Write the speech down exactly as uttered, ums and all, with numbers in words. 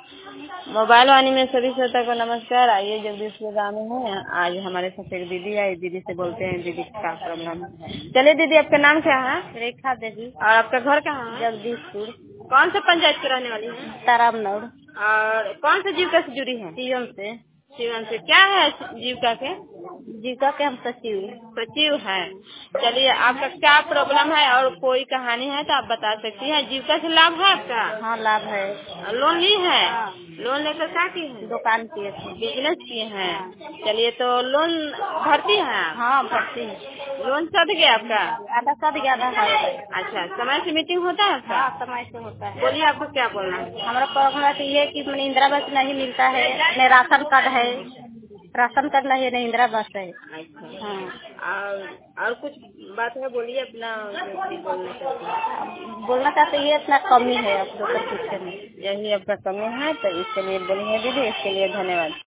Mobile वाणी में सभी श्रोता को नमस्कार। आइए जगदीशपुर गाँव में है, आज हमारे साथ एक दीदी आई। दीदी से बोलते हैं दीदी क्या प्रॉब्लम है। चलिए दीदी, आपका नाम क्या है? रेखा देवी। और आपका घर कहाँ है? जगदीशपुर। कौन सा पंचायत की रहने वाली है? तारामनौर। और कौन सा जीविका से जुड़ी है? सीएम से। जीवन से क्या है जीविका के? जीविका के हम सचिव। सचिव है। चलिए, आपका क्या प्रॉब्लम है और कोई कहानी है तो आप बता सकती हैं। जीविका से लाभ है आपका? हाँ, लाभ है। लोन ली है? हाँ। लोन लेकर क्या की है? दुकान किए थे। बिजनेस किए हैं। हाँ। चलिए, तो लोन भरती है आप? हाँ, भरती। लोन सध गया आपका? आधा सद गया आधा है। अच्छा, समय से मीटिंग होता है आपका? हाँ, समय से होता है। बोलिए, आपको क्या बोलना है? हमारा प्रॉब्लम तो ये है कि मैंने इंदिरा बस नहीं मिलता है, न राशन कार्ड है, राशन कार्ड नहीं है, न इंदिरा बस है। अच्छा। हाँ। और और कुछ बात है, बोलिए अपना जो भी बोलना चाहते हैं। बोलना चाहते ये इतना कमी है आप लोग के पीछे में। यही आपका कमी है, तो इसके लिए बोलिए दीदी, इसके लिए धन्यवाद।